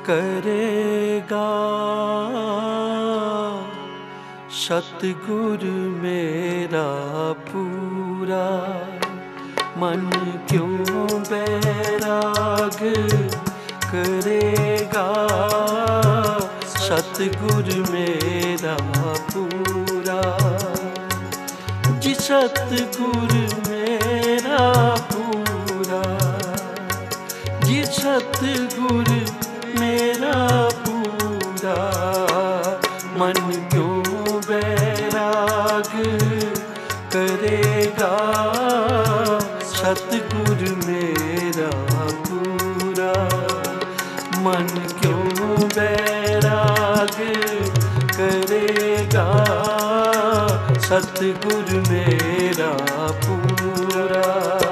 करेगा सतगुरु मेरा पूरा। मन क्यों बैराग करेगा सतगुरु मेरा पूरा। जी सतगुरु मेरा पूरा, जी सतगुरु मेरा पूरा। मन क्यों बैराग करेगा सतगुरु मेरा पूरा। मन क्यों बैराग करेगा सतगुरु मेरा पूरा।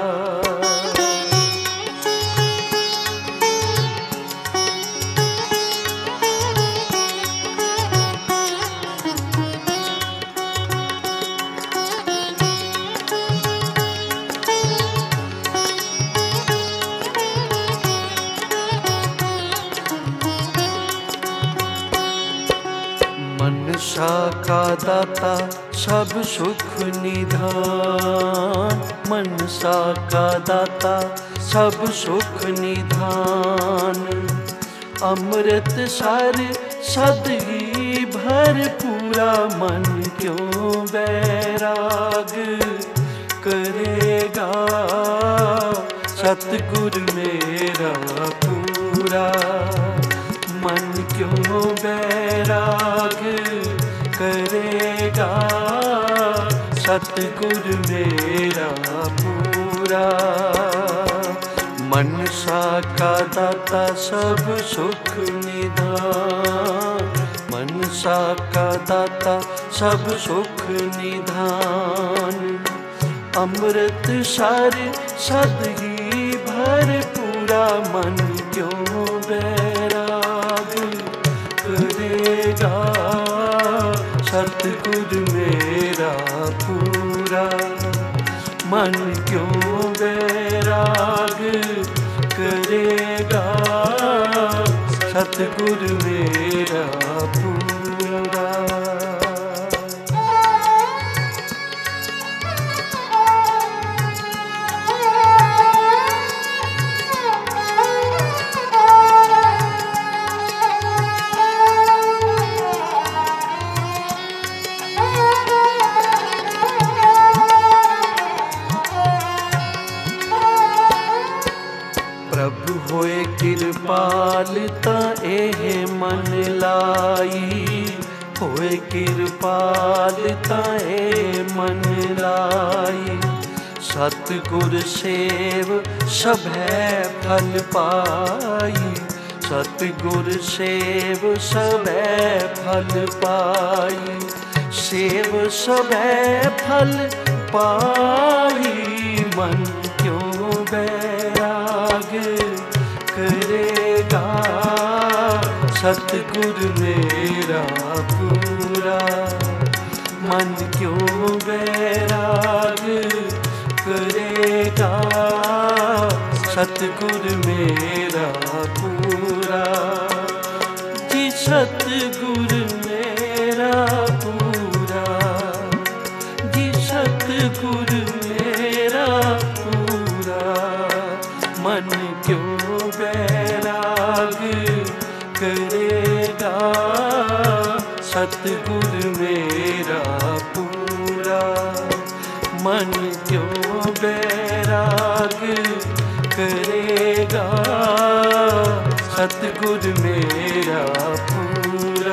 मनसा का दाता सब सुख निधान। मनसा का दाता सब सुख निधान। अमृत सार सद ही भरपूरा। मन क्यों बैराग करेगा सतगुरु मेरा पूरा। मन क्यों बैराग करेगा सतगुरु मेरा पूरा। मनसा का दाता सब सुख निधान। मनसा का दाता सब सुख निधान। अमृत सार सद ही भरपूरा। मन क्यों बैराग करेगा सतगुरु मेरा पूरा। मन क्यों बैराग करेगा सतगुरु मेरा पूरा। प्रभु होए कृपाल तां एह मन लाई। होए कृपाल तां एह मन लाई। सतगुर सेव सभै फल पाई। सतगुर सेव सभै फल पाई। सेव सभै फल पाई। मन क्यों बैराग करेगा सतगुरु मेरा पूरा। मन क्यों बैराग करेगा सतगुरु मेरा पूरा। जी सतगुरु मेरा पूरा, जी सतगुरु मेरा पूरा। मन क्यों बैराग करेगा सतगुरु मेरा पूरा। मन क्यों बैराग करेगा सतगुरु मेरा पूरा।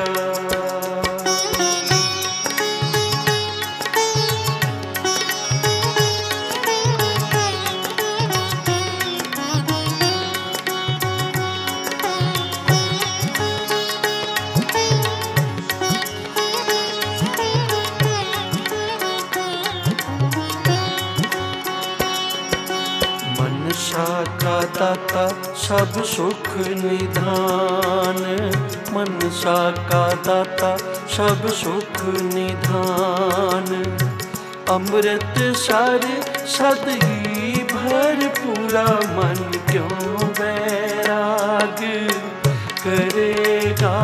मनसा का दाता सब सुख निधान। मनसा का दाता सब सुख निधान। अमृत सार सद ही भरपूरा। मन क्यों बैराग करेगा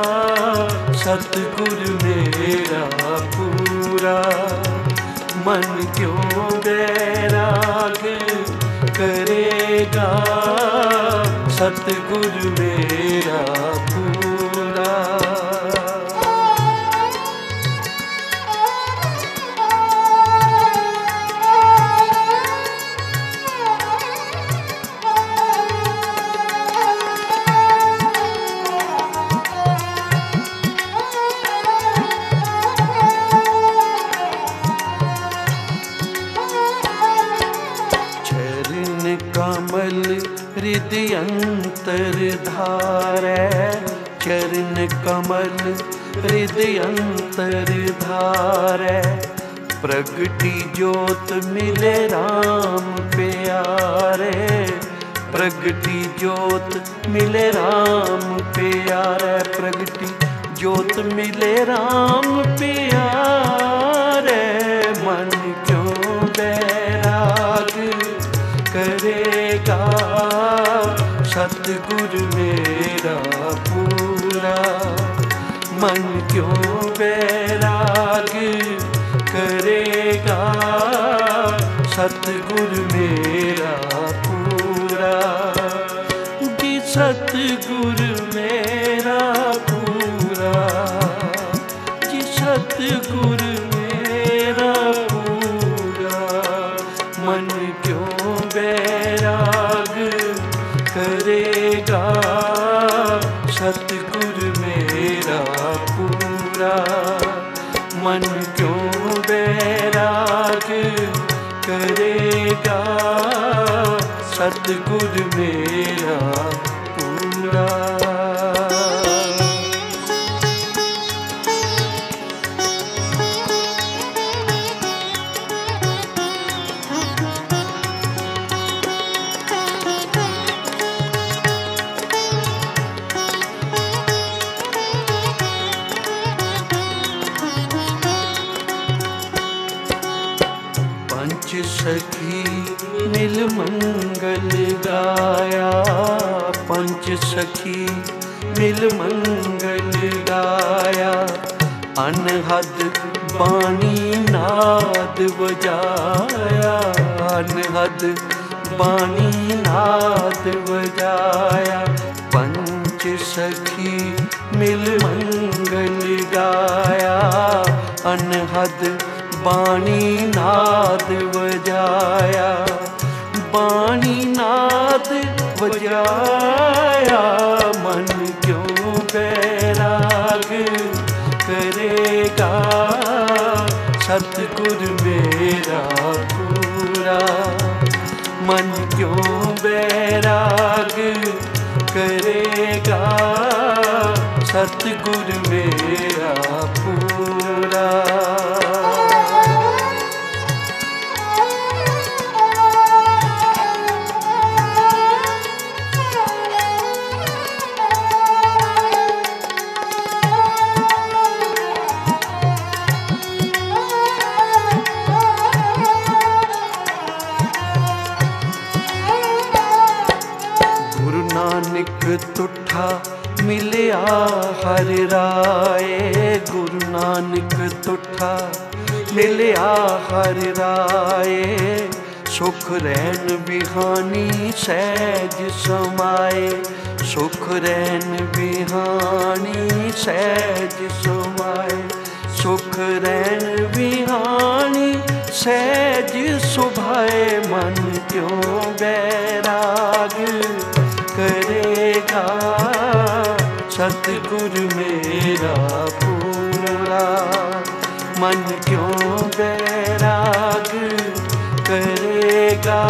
सतगुरु मेरा पूरा। मन क्यों बैराग करेगा सतगुरु मेरा पूरा। कमल हृदय अंतर धारै, चरण कमल हृदय अंतर धारै। प्रगटी ज्योत मिले राम प्यारे, प्रगटी ज्योत मिले राम प्यारे। प्रगटी ज्योत मिले राम प्यारे। मन क्यों बैराग करेगा सतगुरु मेरा पूरा। मन क्यों बैराग करेगा सतगुरु मेरा पूरा। जी सतगुरु मेरा पूरा, जी सतगुरु मेरा पूरा। मन क्यों बैराग करेगा सतगुरु मेरा पूरा। मन क्यों बैराग करेगा सतगुरु मेरा पूरा। पंच सखी मिल मंगल गाया, पंच सखी मिल मंगल गाया। अनहद बाणी नाद बजाया, अनहद बाणी नाद बजाया। पंच सखी मिल मंगल गाया, अनहद बाणी नाद बजाया। बाणी नाद बजाया। मन क्यों बैराग करेगा सतगुरु मेरा पूरा। मन क्यों बैराग करेगा सतगुरु मेरा पूरा। नानक तुठा मिलिया हर राय, गुरु नानक तुठा मिलिया हर राय। सुख रैन बिहानी सहज समाए, सुख रैन बिहानी सहज समाए। सुख रैन बिहानी सहज सुभाए। मन क्यों बैराग करेगा सतगुरु मेरा पूरा। मन क्यों बैराग करेगा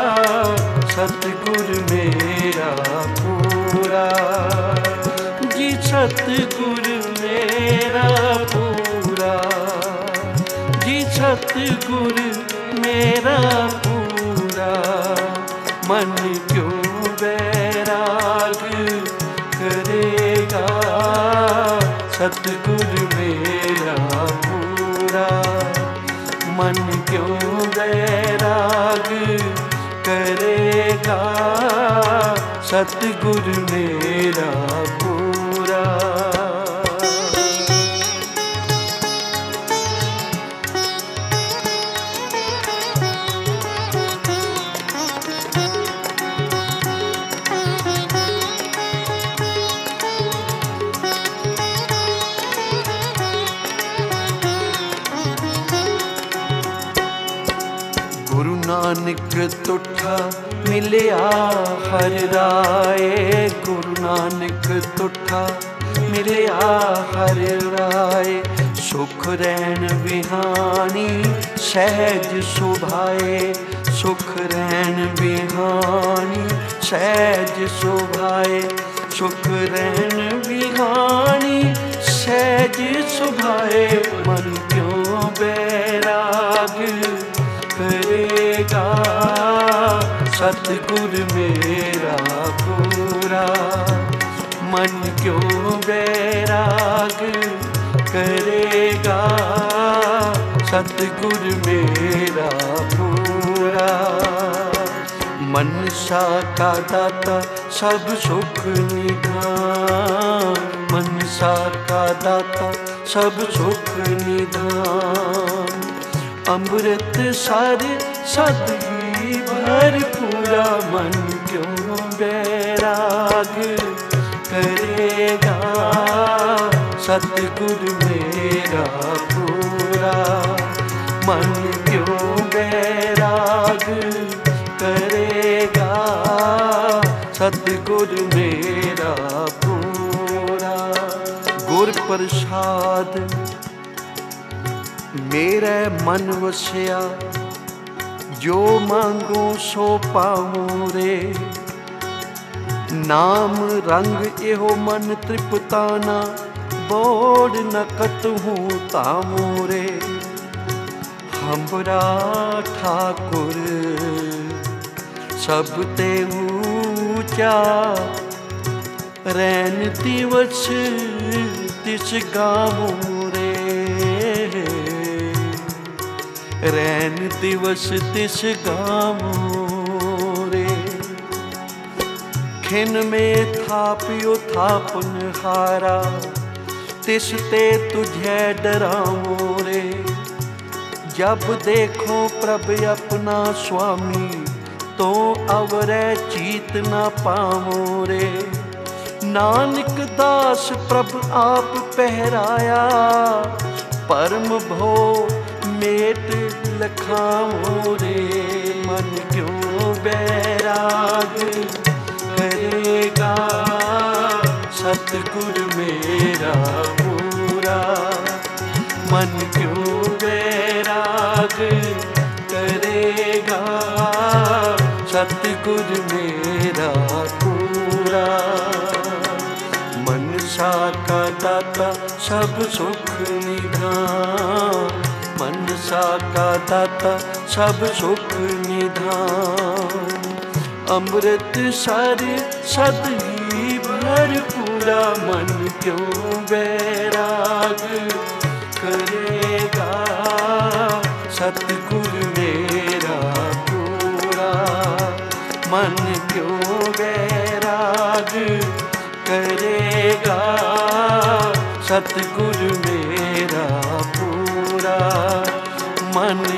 सतगुरु मेरा पूरा। जी सतगुरु मेरा पूरा, जी सतगुरु मेरा पूरा। मन क्यों बैराग करेगा सतगुरु मेरा पूरा। मन क्यों बैराग करेगा सतगुरु मेरा पूरा। नानक तुठा मिलिया हर राय। गुरु नानक तुठा मिलिया हर राय। सुख रैन विहानी सहज सुभाए। सुख रैन विहानी सहज सुभाए। सुख रैन विहानी सहज सुभाए। मन क्यों बैराग करेगा सतगुर मेरा पूरा। मन क्यों बैराग करेगा सतगुर मेरा पूरा। मनसा का दाता सब सुख निधान। मनसा का दाता सब सुख निधान। अमृत सर सद ही भरपूरा। मन क्यों बैराग करेगा सतगुर मेरा पूरा। मन क्यों बैराग करेगा सतगुर मेरा पूरा। गुर प्रसाद मेरे मन वसिया। जो मांगो सो पाऊं रे। नाम रंग एहो मन तृप्ताना। बोड़ न कतहूँ तामो रे। हमरा ठाकुर सब ते ऊंचा। रैन दिवस तिस गामो रे। रैन दिवस तिस गामो रे। खिन में थापियो थापन हारा। तिस ते तुझे डरावो रे। जब देखो प्रभ अपना स्वामी। तो अवरै चीत न पावो रे। नानक दास प्रभ आप पहराया। परम भो मेट लखावो रे। मन क्यों बैराग करेगा सतगुर मेरा पूरा। मन क्यों बैराग करेगा सतगुर मेरा पूरा। मनसा का दाता सब सुख निधान। मनसा का दाता सब सुख निधान। अमृत सर सद ही भरपूरा। मन क्यों बैराग करेगा सतगुर मेरा पूरा। मन क्यों बैराग करेगा सतगुर मेरा पूरा। मन